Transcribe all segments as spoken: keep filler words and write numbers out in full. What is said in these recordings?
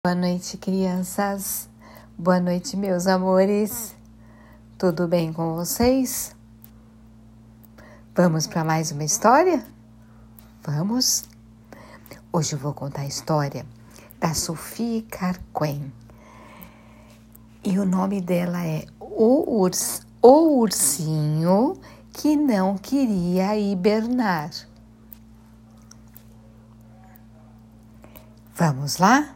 Boa noite, crianças. Boa noite, meus amores. Tudo bem com vocês? Vamos para mais uma história? Vamos? Hoje eu vou contar a história da Sophie Carquen. E o nome dela é O, Urs, o Ursinho que Não Queria Hibernar. Vamos lá?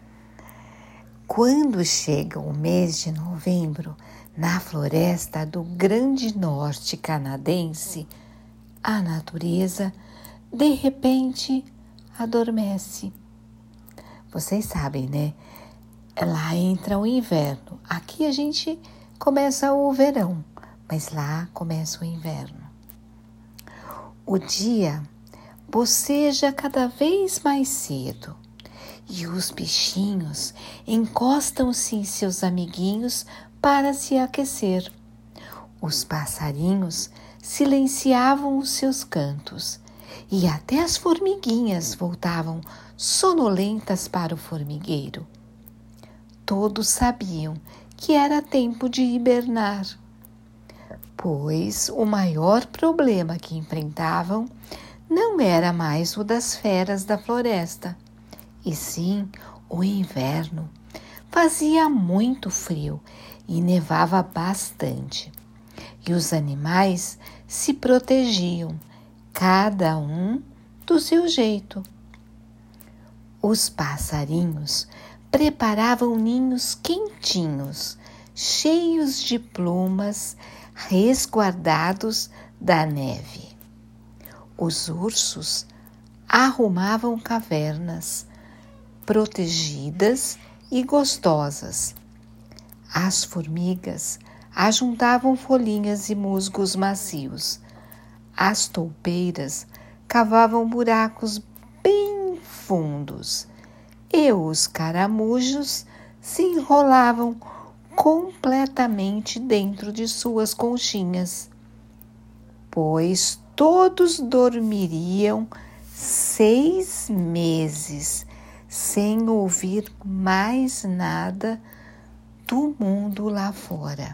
Quando chega o mês de novembro, na floresta do Grande Norte canadense, a natureza, de repente, adormece. Vocês sabem, né? Lá entra o inverno. Aqui a gente começa o verão, mas lá começa o inverno. O dia boceja cada vez mais cedo. E os bichinhos encostam-se em seus amiguinhos para se aquecer. Os passarinhos silenciavam os seus cantos e até as formiguinhas voltavam sonolentas para o formigueiro. Todos sabiam que era tempo de hibernar, pois o maior problema que enfrentavam não era mais o das feras da floresta, e sim o inverno. Fazia muito frio e nevava bastante. E os animais se protegiam, cada um do seu jeito. Os passarinhos preparavam ninhos quentinhos, cheios de plumas, resguardados da neve. Os ursos arrumavam cavernas protegidas e gostosas. As formigas ajuntavam folhinhas e musgos macios. As toupeiras cavavam buracos bem fundos e os caramujos se enrolavam completamente dentro de suas conchinhas, pois todos dormiriam seis meses sem ouvir mais nada do mundo lá fora.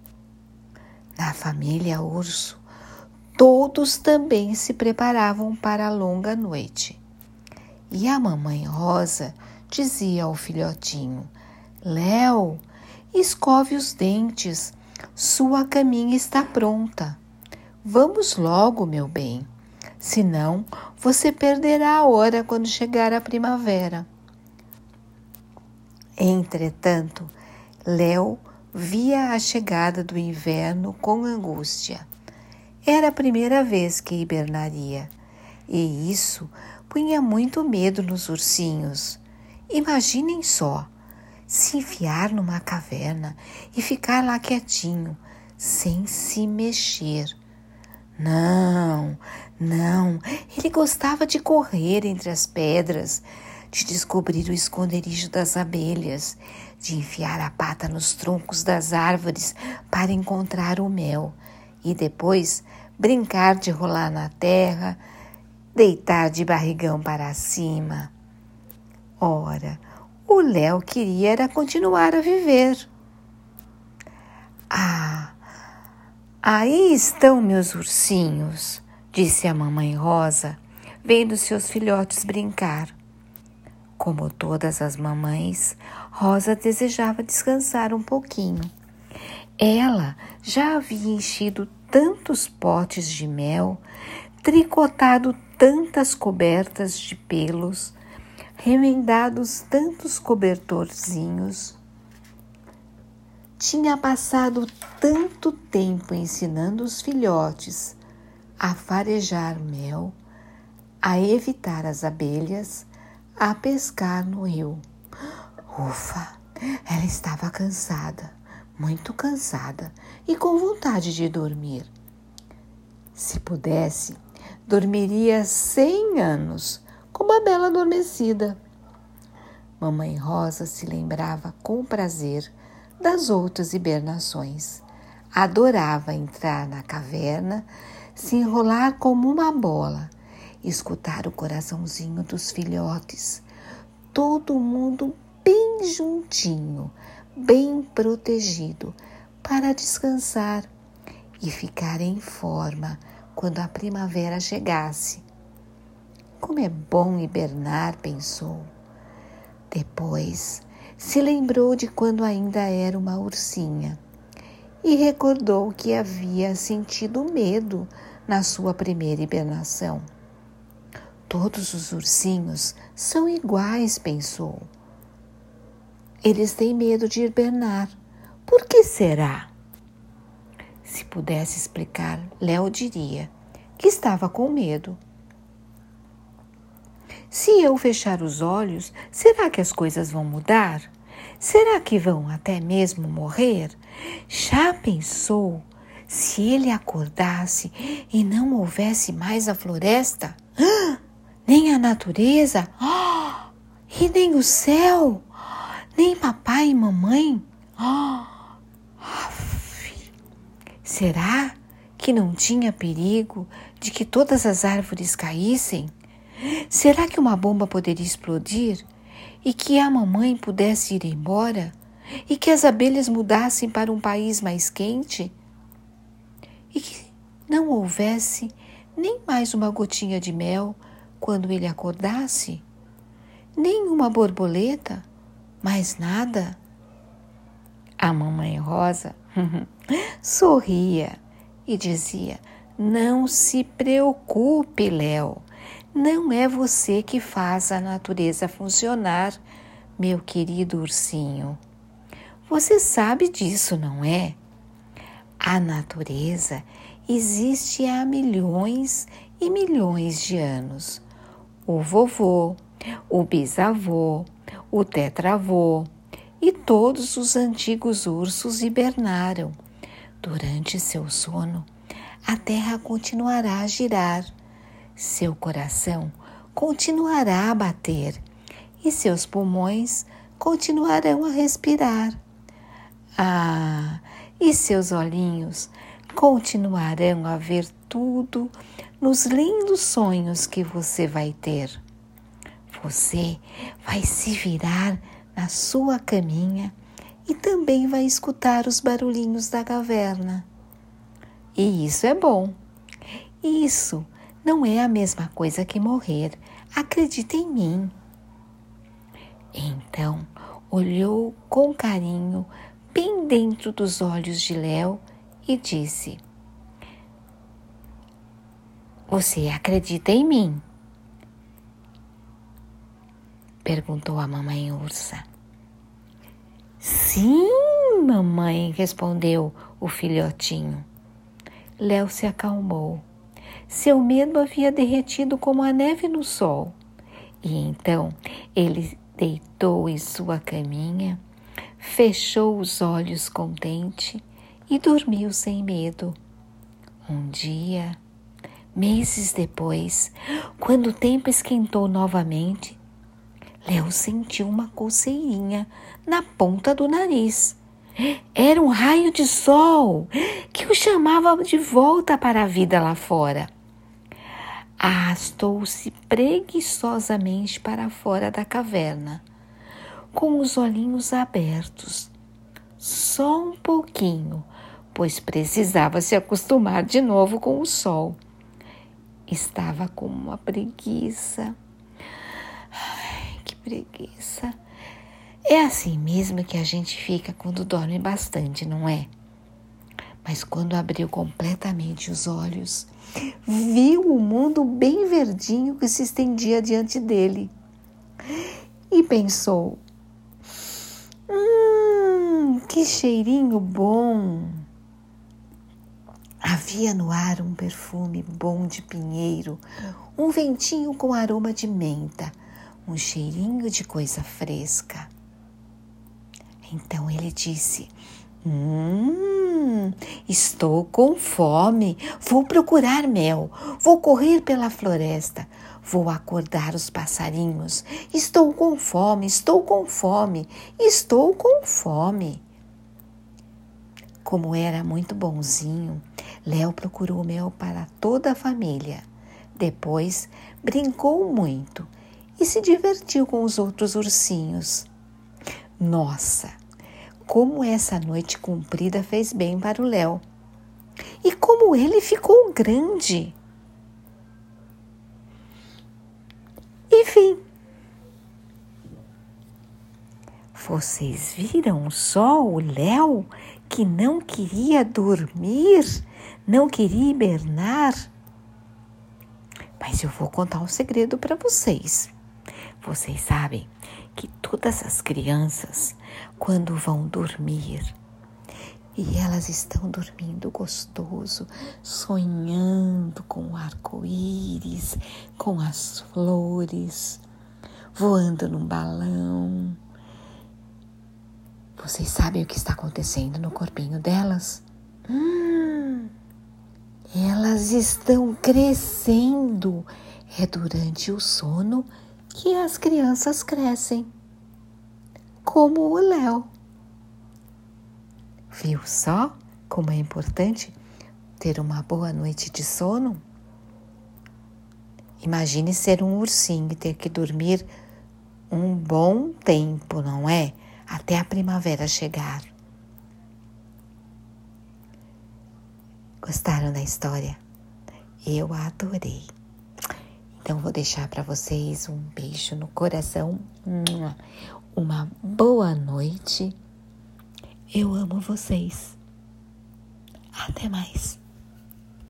Na família urso, todos também se preparavam para a longa noite. E a mamãe Rosa dizia ao filhotinho: Léo, escove os dentes, sua caminha está pronta. Vamos logo, meu bem. Senão, você perderá a hora quando chegar a primavera. Entretanto, Léo via a chegada do inverno com angústia. Era a primeira vez que hibernaria, e isso punha muito medo nos ursinhos. Imaginem só, se enfiar numa caverna e ficar lá quietinho, sem se mexer. Não, não, ele gostava de correr entre as pedras, de descobrir o esconderijo das abelhas, de enfiar a pata nos troncos das árvores para encontrar o mel e depois brincar de rolar na terra, deitar de barrigão para cima. Ora, o Léo queria era continuar a viver. Ah, aí estão meus ursinhos, disse a mamãe Rosa, vendo seus filhotes brincar. Como todas as mamães, Rosa desejava descansar um pouquinho. Ela já havia enchido tantos potes de mel, tricotado tantas cobertas de pelos, remendados tantos cobertorzinhos, tinha passado tanto tempo ensinando os filhotes a farejar mel, a evitar as abelhas, a pescar no rio. Ufa, ela estava cansada, muito cansada e com vontade de dormir. Se pudesse, dormiria cem anos, como a bela adormecida. Mamãe Rosa se lembrava com prazer das outras hibernações. Adorava entrar na caverna, se enrolar como uma bola, escutar o coraçãozinho dos filhotes, todo mundo bem juntinho, bem protegido, para descansar e ficar em forma quando a primavera chegasse. Como é bom hibernar, pensou. Depois se lembrou de quando ainda era uma ursinha e recordou que havia sentido medo na sua primeira hibernação. Todos os ursinhos são iguais, pensou. Eles têm medo de hibernar. Por que será? Se pudesse explicar, Léo diria que estava com medo. Se eu fechar os olhos, será que as coisas vão mudar? Será que vão até mesmo morrer? Já pensou se ele acordasse e não houvesse mais a floresta? Ah, nem a natureza? Ah, e nem o céu? Nem papai e mamãe? Ah, af. Será que não tinha perigo de que todas as árvores caíssem? Será que uma bomba poderia explodir e que a mamãe pudesse ir embora e que as abelhas mudassem para um país mais quente e que não houvesse nem mais uma gotinha de mel quando ele acordasse? Nem uma borboleta? Mais nada? A mamãe Rosa sorria e dizia: não se preocupe, Léo. Não é você que faz a natureza funcionar, meu querido ursinho. Você sabe disso, não é? A natureza existe há milhões e milhões de anos. O vovô, o bisavô, o tetravô e todos os antigos ursos hibernaram. Durante seu sono, a terra continuará a girar. Seu coração continuará a bater e seus pulmões continuarão a respirar. Ah, e seus olhinhos continuarão a ver tudo nos lindos sonhos que você vai ter. Você vai se virar na sua caminha e também vai escutar os barulhinhos da caverna. E isso é bom. Isso não é a mesma coisa que morrer. Acredita em mim. Então, olhou com carinho bem dentro dos olhos de Léo e disse: você acredita em mim? Perguntou a mamãe ursa. Sim, mamãe, respondeu o filhotinho. Léo se acalmou. Seu medo havia derretido como a neve no sol. E então ele deitou em sua caminha, fechou os olhos contente e dormiu sem medo. Um dia, meses depois, quando o tempo esquentou novamente, Léo sentiu uma coceirinha na ponta do nariz. Era um raio de sol que o chamava de volta para a vida lá fora. Arrastou-se preguiçosamente para fora da caverna, com os olhinhos abertos. Só um pouquinho, pois precisava se acostumar de novo com o sol. Estava com uma preguiça. Ai, que preguiça. É assim mesmo que a gente fica quando dorme bastante, não é? Mas quando abriu completamente os olhos, viu o mundo bem verdinho que se estendia diante dele. E pensou: Hum, que cheirinho bom! Havia no ar um perfume bom de pinheiro, um ventinho com aroma de menta, um cheirinho de coisa fresca. Então ele disse: Hum, estou com fome, vou procurar mel, vou correr pela floresta, vou acordar os passarinhos. Estou com fome, estou com fome, estou com fome. Como era muito bonzinho, Léo procurou mel para toda a família. Depois brincou muito e se divertiu com os outros ursinhos. Nossa, como essa noite comprida fez bem para o Léo. E como ele ficou grande. Enfim. Vocês viram só o Léo que não queria dormir, não queria hibernar? Mas eu vou contar um segredo para vocês. Vocês sabem que todas as crianças, quando vão dormir, e elas estão dormindo gostoso, sonhando com o arco-íris, com as flores, voando num balão. Vocês sabem o que está acontecendo no corpinho delas? Hum, elas estão crescendo. É durante o sono que as crianças crescem, como o Léo. Viu só como é importante ter uma boa noite de sono? Imagine ser um ursinho e ter que dormir um bom tempo, não é? Até a primavera chegar. Gostaram da história? Eu adorei. Então vou deixar para vocês um beijo no coração. Uma boa noite. Eu amo vocês. Até mais.